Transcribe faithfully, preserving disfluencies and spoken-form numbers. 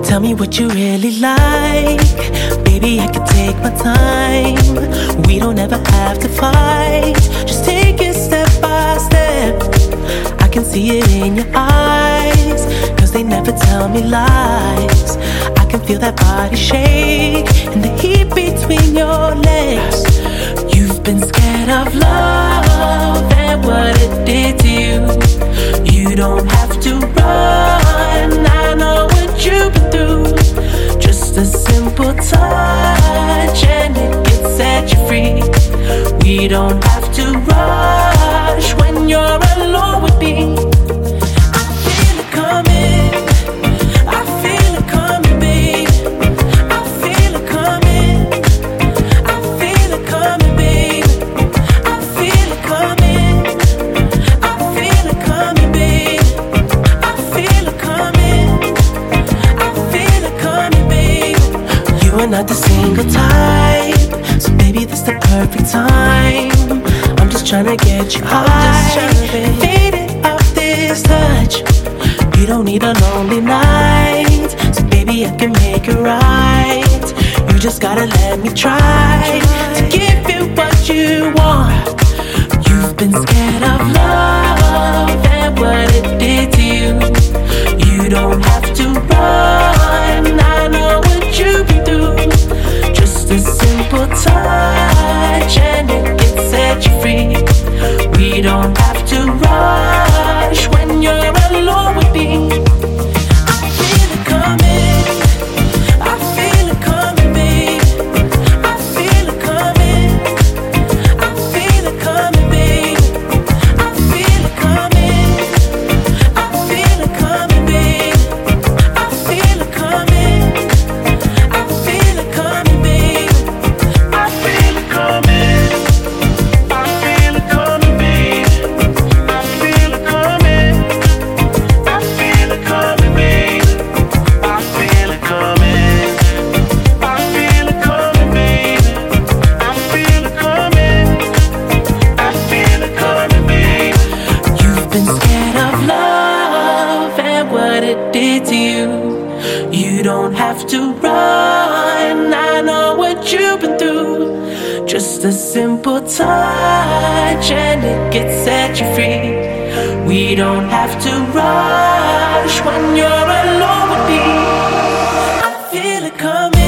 Tell me what you really like. Baby, I can take my time. We don't ever have to fight. Just take it step by step. I can see it in your eyes, cause they never tell me lies. I can feel that body shake and the heat between your legs. You've been scared of love and what it did to you. You don't have to run, I know what you've been through. Just a simple touch and it can set you free. We don't have to rush when you're alone with me. I feel it coming, I feel it coming, babe. I feel it coming, I feel it coming, babe. I feel it coming, I feel it coming, babe. I feel it coming, I feel it coming, babe. You are not the single type, so baby, this the perfect time. I'm just tryna get you high, faded off this touch. You don't need a lonely night, so baby, I can make it right. You just gotta let me try to give you what you want. You've been scared of love and what it did to you. You don't have to run, I know what you've been through. Just a simple touch and it can set you free. We don't have to rush when you're alone with me. I feel it coming, I feel it coming, babe. I feel it coming, I feel it coming, babe. I feel it coming, I feel it coming, babe. I feel it coming, I feel it coming, babe. I feel it coming, I feel it coming, babe. I feel it coming, I feel it coming, babe. I feel it coming, I feel it coming, babe. I feel it coming, I feel it coming, babe. You've been scared of love and what it did to you. You don't have to run, I know what you've been through. Just a simple touch and it can set you free. We don't have to rush when you're alone with me. I feel it coming.